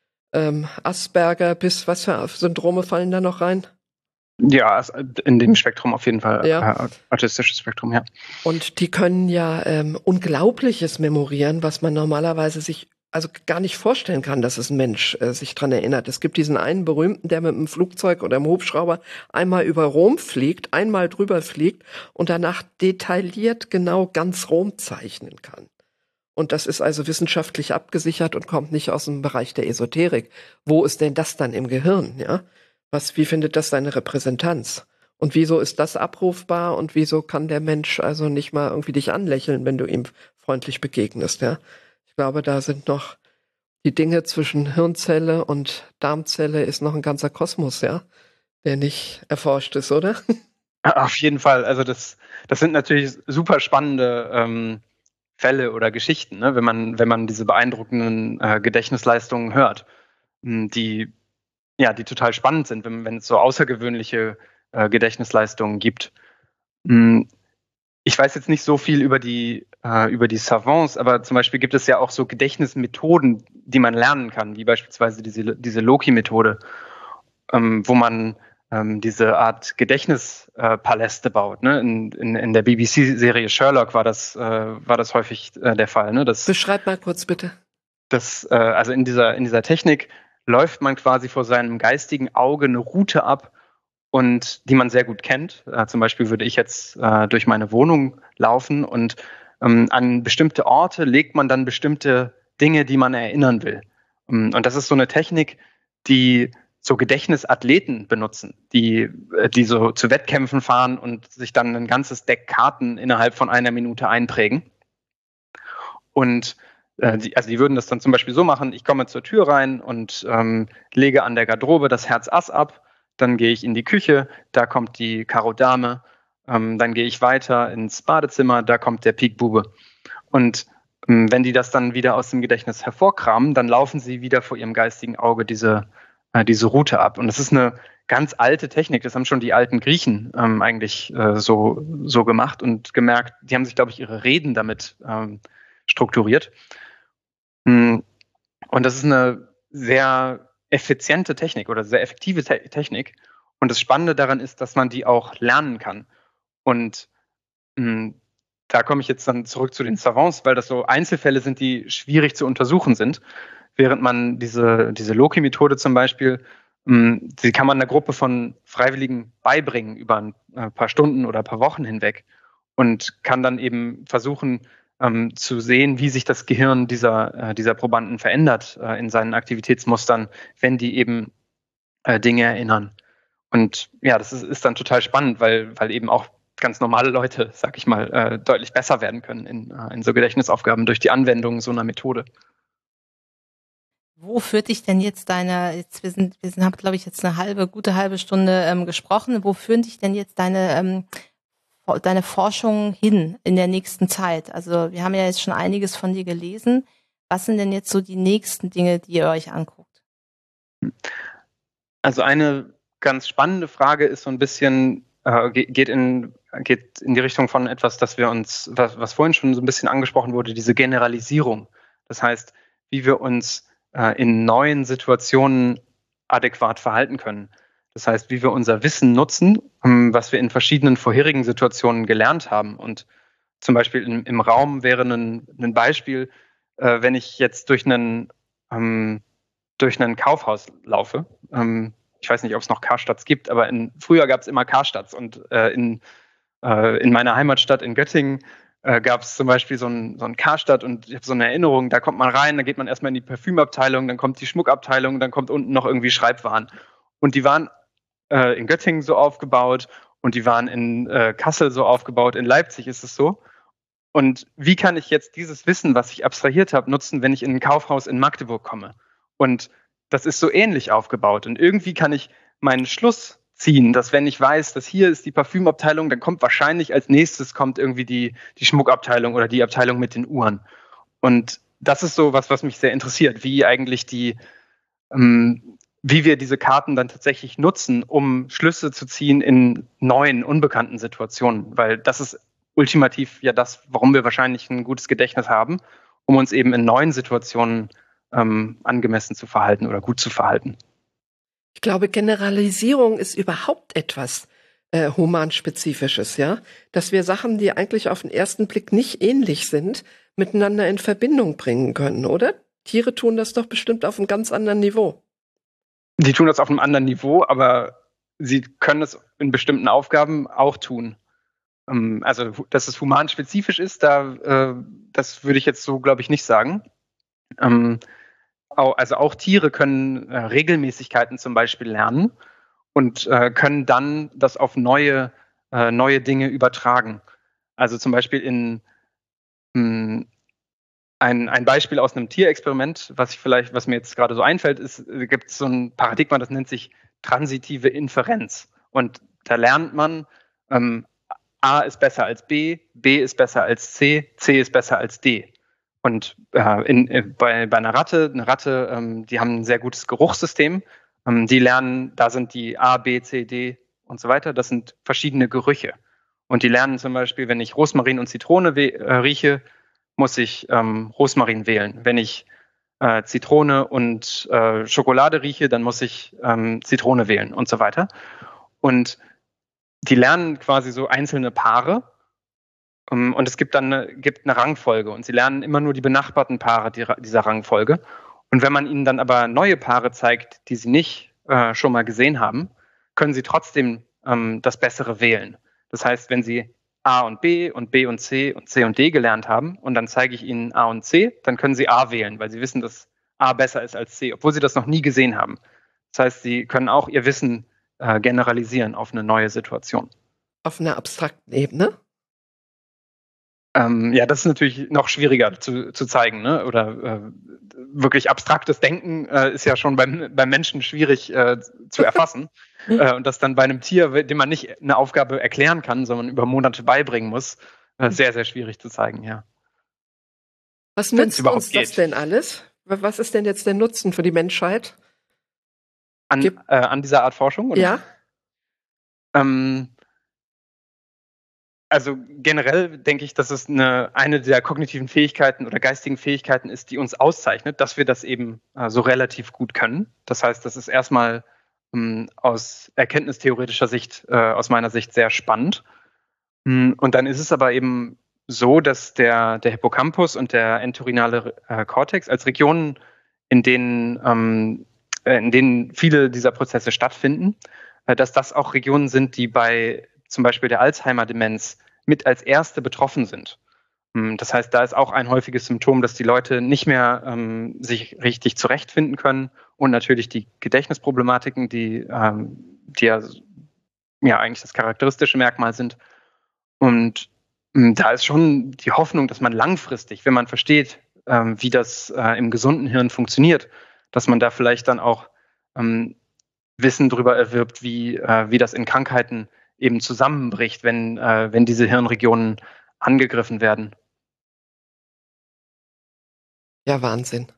Speaker 1: Asperger bis was für Syndrome fallen da noch rein?
Speaker 3: Ja, in dem Spektrum auf jeden Fall,
Speaker 1: Ja.
Speaker 3: autistisches Spektrum, ja.
Speaker 1: Und die können ja Unglaubliches memorieren, was man normalerweise sich also gar nicht vorstellen kann, dass es ein Mensch sich dran erinnert. Es gibt diesen einen berühmten, der mit einem Flugzeug oder einem Hubschrauber einmal über Rom fliegt, einmal drüber fliegt und danach detailliert genau ganz Rom zeichnen kann. Und das ist also wissenschaftlich abgesichert und kommt nicht aus dem Bereich der Esoterik. Wo ist denn das dann im Gehirn, ja? Wie findet das seine Repräsentanz? Und wieso ist das abrufbar und wieso kann der Mensch also nicht mal irgendwie dich anlächeln, wenn du ihm freundlich begegnest, ja? Ich glaube, da sind noch die Dinge zwischen Hirnzelle und Darmzelle ist noch ein ganzer Kosmos, ja, der nicht erforscht ist, oder?
Speaker 3: Auf jeden Fall. Also das sind natürlich super spannende Fälle oder Geschichten, ne? Wenn man diese beeindruckenden Gedächtnisleistungen hört, die total spannend sind, wenn es so außergewöhnliche Gedächtnisleistungen gibt. Ich weiß jetzt nicht so viel über die Savants, aber zum Beispiel gibt es ja auch so Gedächtnismethoden, die man lernen kann, wie beispielsweise diese Loki-Methode, wo man diese Art Gedächtnispaläste baut. Ne? In der BBC-Serie Sherlock war das häufig der Fall. Ne?
Speaker 1: Beschreib mal kurz bitte.
Speaker 3: Also in dieser Technik läuft man quasi vor seinem geistigen Auge eine Route ab, und die man sehr gut kennt. Zum Beispiel würde ich jetzt durch meine Wohnung laufen und an bestimmte Orte legt man dann bestimmte Dinge, die man erinnern will. Und das ist so eine Technik, die so Gedächtnisathleten benutzen, die so zu Wettkämpfen fahren und sich dann ein ganzes Deck Karten innerhalb von einer Minute einprägen. Und die würden das dann zum Beispiel so machen: Ich komme zur Tür rein und lege an der Garderobe das Herz Ass ab. Dann gehe ich in die Küche, da kommt die Karo Dame. Dann gehe ich weiter ins Badezimmer, da kommt der Pik Bube. Und wenn die das dann wieder aus dem Gedächtnis hervorkramen, dann laufen sie wieder vor ihrem geistigen Auge diese Route ab. Und das ist eine ganz alte Technik. Das haben schon die alten Griechen eigentlich so gemacht und gemerkt. Die haben sich, glaube ich, ihre Reden damit strukturiert. Und das ist eine sehr effiziente Technik oder sehr effektive Technik. Und das Spannende daran ist, dass man die auch lernen kann. Und da komme ich jetzt dann zurück zu den Savants, weil das so Einzelfälle sind, die schwierig zu untersuchen sind. Während man diese Loki-Methode zum Beispiel, die kann man einer Gruppe von Freiwilligen beibringen über ein paar Stunden oder ein paar Wochen hinweg und kann dann eben versuchen, zu sehen, wie sich das Gehirn dieser Probanden verändert in seinen Aktivitätsmustern, wenn die eben Dinge erinnern. Und ja, das ist dann total spannend, weil eben auch ganz normale Leute, sag ich mal, deutlich besser werden können in so Gedächtnisaufgaben durch die Anwendung so einer Methode.
Speaker 2: Wo führt dich denn jetzt wir haben, glaube ich, jetzt eine gute halbe Stunde gesprochen. Wo führen dich denn jetzt deine Forschung hin in der nächsten Zeit? Also wir haben ja jetzt schon einiges von dir gelesen. Was sind denn jetzt so die nächsten Dinge, die ihr euch anguckt?
Speaker 3: Also eine ganz spannende Frage ist so ein bisschen, geht in die Richtung von etwas, das wir uns, was vorhin schon so ein bisschen angesprochen wurde, diese Generalisierung. Das heißt, wie wir uns in neuen Situationen adäquat verhalten können. Das heißt, wie wir unser Wissen nutzen, was wir in verschiedenen vorherigen Situationen gelernt haben. Und zum Beispiel im Raum wäre ein Beispiel, wenn ich jetzt durch ein Kaufhaus laufe. Ich weiß nicht, ob es noch Karstadts gibt, aber früher gab es immer Karstadts. Und in meiner Heimatstadt in Göttingen gab es zum Beispiel so ein Karstadt, und ich habe so eine Erinnerung, da kommt man rein, da geht man erstmal in die Parfümabteilung, dann kommt die Schmuckabteilung, dann kommt unten noch irgendwie Schreibwaren. Und die waren in Göttingen so aufgebaut und die waren in Kassel so aufgebaut, in Leipzig ist es so. Und wie kann ich jetzt dieses Wissen, was ich abstrahiert habe, nutzen, wenn ich in ein Kaufhaus in Magdeburg komme? Und das ist so ähnlich aufgebaut. Und irgendwie kann ich meinen Schluss ziehen, dass wenn ich weiß, dass hier ist die Parfümabteilung, dann kommt wahrscheinlich als nächstes kommt irgendwie die Schmuckabteilung oder die Abteilung mit den Uhren. Und das ist so was mich sehr interessiert, wie eigentlich wie wir diese Karten dann tatsächlich nutzen, um Schlüsse zu ziehen in neuen, unbekannten Situationen. Weil das ist ultimativ ja das, warum wir wahrscheinlich ein gutes Gedächtnis haben, um uns eben in neuen Situationen angemessen zu verhalten oder gut zu verhalten.
Speaker 1: Ich glaube, Generalisierung ist überhaupt etwas Humanspezifisches, ja? Dass wir Sachen, die eigentlich auf den ersten Blick nicht ähnlich sind, miteinander in Verbindung bringen können, oder? Tiere tun das doch bestimmt auf einem ganz anderen Niveau.
Speaker 3: Die tun das auf einem anderen Niveau, aber sie können es in bestimmten Aufgaben auch tun. Also, dass es humanspezifisch ist, das würde ich jetzt so, glaube ich, nicht sagen. Also auch Tiere können Regelmäßigkeiten zum Beispiel lernen und können dann das auf neue Dinge übertragen. Also zum Beispiel ein Beispiel aus einem Tierexperiment, was mir jetzt gerade so einfällt, gibt es so ein Paradigma, das nennt sich transitive Inferenz. Und da lernt man, A ist besser als B, B ist besser als C, C ist besser als D. Und bei einer Ratte, die haben ein sehr gutes Geruchssystem. Die lernen, da sind die A, B, C, D und so weiter. Das sind verschiedene Gerüche. Und die lernen zum Beispiel, wenn ich Rosmarin und Zitrone rieche, muss ich Rosmarin wählen. Wenn ich Zitrone und Schokolade rieche, dann muss ich Zitrone wählen und so weiter. Und die lernen quasi so einzelne Paare und es gibt dann eine Rangfolge und sie lernen immer nur die benachbarten Paare dieser Rangfolge. Und wenn man ihnen dann aber neue Paare zeigt, die sie nicht schon mal gesehen haben, können sie trotzdem das Bessere wählen. Das heißt, wenn sie A und B und C und D gelernt haben und dann zeige ich ihnen A und C, dann können sie A wählen, weil sie wissen, dass A besser ist als C, obwohl sie das noch nie gesehen haben. Das heißt, sie können auch ihr Wissen generalisieren auf eine neue Situation.
Speaker 1: Auf einer abstrakten Ebene?
Speaker 3: Ja, das ist natürlich noch schwieriger zu zeigen, ne? Oder wirklich abstraktes Denken ist ja schon beim Menschen schwierig zu erfassen. Und das dann bei einem Tier, dem man nicht eine Aufgabe erklären kann, sondern über Monate beibringen muss, sehr, sehr schwierig zu zeigen, ja.
Speaker 1: Was nützt uns das denn alles? Was ist denn jetzt der Nutzen für die Menschheit?
Speaker 3: An dieser Art Forschung? Oder?
Speaker 1: Ja.
Speaker 3: Also generell denke ich, dass es eine der kognitiven Fähigkeiten oder geistigen Fähigkeiten ist, die uns auszeichnet, dass wir das eben so relativ gut können. Das heißt, das ist erstmal aus erkenntnistheoretischer Sicht, aus meiner Sicht sehr spannend. Und dann ist es aber eben so, dass der Hippocampus und der entorhinale Kortex als Regionen, in denen viele dieser Prozesse stattfinden, dass das auch Regionen sind, die bei zum Beispiel der Alzheimer-Demenz mit als erste betroffen sind. Das heißt, da ist auch ein häufiges Symptom, dass die Leute nicht mehr sich richtig zurechtfinden können und natürlich die Gedächtnisproblematiken, die ja eigentlich das charakteristische Merkmal sind. Und da ist schon die Hoffnung, dass man langfristig, wenn man versteht, wie das im gesunden Hirn funktioniert, dass man da vielleicht dann auch Wissen darüber erwirbt, wie das in Krankheiten eben zusammenbricht, wenn diese Hirnregionen angegriffen werden.
Speaker 1: Ja, Wahnsinn.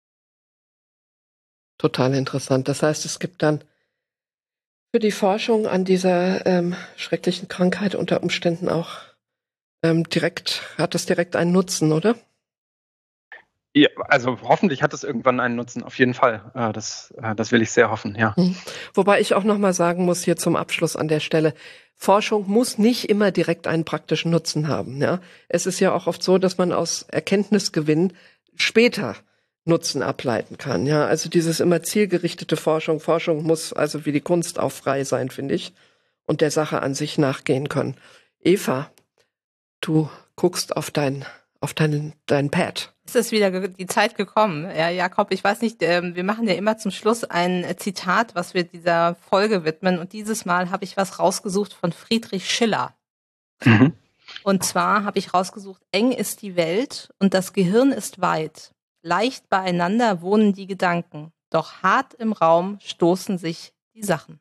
Speaker 1: Total interessant. Das heißt, es gibt dann für die Forschung an dieser schrecklichen Krankheit unter Umständen auch hat es direkt einen Nutzen, oder?
Speaker 3: Ja, also hoffentlich hat es irgendwann einen Nutzen, auf jeden Fall. Das will ich sehr hoffen, ja.
Speaker 1: Wobei ich auch noch mal sagen muss hier zum Abschluss an der Stelle, Forschung muss nicht immer direkt einen praktischen Nutzen haben. Ja? Es ist ja auch oft so, dass man aus Erkenntnisgewinn später Nutzen ableiten kann. Ja? Also dieses immer zielgerichtete Forschung muss also wie die Kunst auch frei sein, finde ich, und der Sache an sich nachgehen können. Eva, du guckst auf dein Pad.
Speaker 2: Es ist wieder die Zeit gekommen. Ja, Jakob, ich weiß nicht, wir machen ja immer zum Schluss ein Zitat, was wir dieser Folge widmen. Und dieses Mal habe ich was rausgesucht von Friedrich Schiller.
Speaker 3: Mhm.
Speaker 2: Und zwar habe ich rausgesucht, eng ist die Welt und das Gehirn ist weit. Leicht beieinander wohnen die Gedanken, doch hart im Raum stoßen sich die Sachen.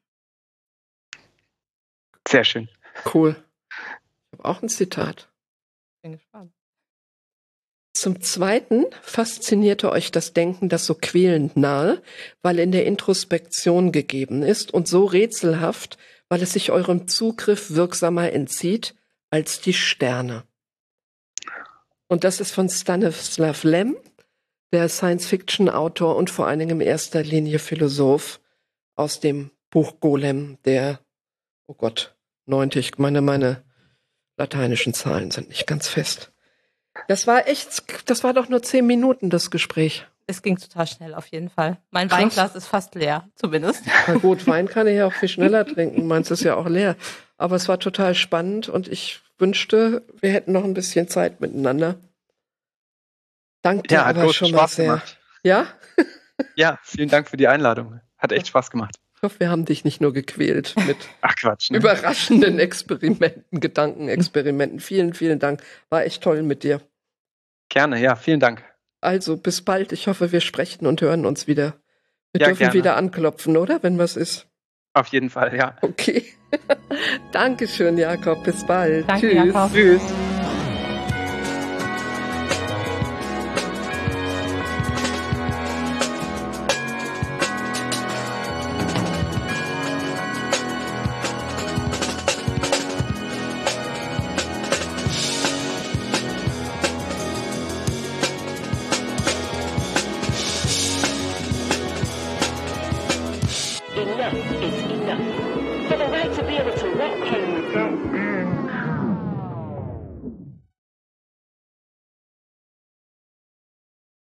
Speaker 3: Sehr schön.
Speaker 1: Cool. Ich habe auch ein Zitat.
Speaker 2: Bin gespannt.
Speaker 1: Zum Zweiten faszinierte euch das Denken, das so quälend nahe, weil in der Introspektion gegeben ist und so rätselhaft, weil es sich eurem Zugriff wirksamer entzieht als die Sterne. Und das ist von Stanislav Lem, der Science-Fiction-Autor und vor allen Dingen in erster Linie Philosoph aus dem Buch Golem, der, oh Gott, 90, meine lateinischen Zahlen sind nicht ganz fest. Das war doch nur 10 Minuten, das Gespräch.
Speaker 2: Es ging total schnell auf jeden Fall. Mein
Speaker 1: Krass.
Speaker 2: Weinglas ist fast leer, zumindest.
Speaker 1: Na gut, Wein kann ich ja auch viel schneller trinken, meins ist ja auch leer. Aber es war total spannend und ich wünschte, wir hätten noch ein bisschen Zeit miteinander. Danke dir
Speaker 3: hat
Speaker 1: aber
Speaker 3: großen
Speaker 1: schon mal
Speaker 3: Spaß
Speaker 1: sehr.
Speaker 3: gemacht.
Speaker 1: Ja?
Speaker 3: Ja, vielen Dank für die Einladung. Hat echt Spaß gemacht.
Speaker 1: Ich hoffe, wir haben dich nicht nur gequält mit
Speaker 3: Ach Quatsch. Ne?
Speaker 1: überraschenden Experimenten, Gedankenexperimenten. Vielen, vielen Dank. War echt toll mit dir.
Speaker 3: Gerne, ja, vielen Dank.
Speaker 1: Also, bis bald. Ich hoffe, wir sprechen und hören uns wieder. Wir
Speaker 3: Ja,
Speaker 1: dürfen
Speaker 3: gerne.
Speaker 1: wieder anklopfen, oder? Wenn was ist.
Speaker 3: Auf jeden Fall, ja.
Speaker 1: Okay. Dankeschön, Jakob. Bis bald.
Speaker 2: Danke,
Speaker 1: Tschüss.
Speaker 2: Jakob.
Speaker 3: Tschüss.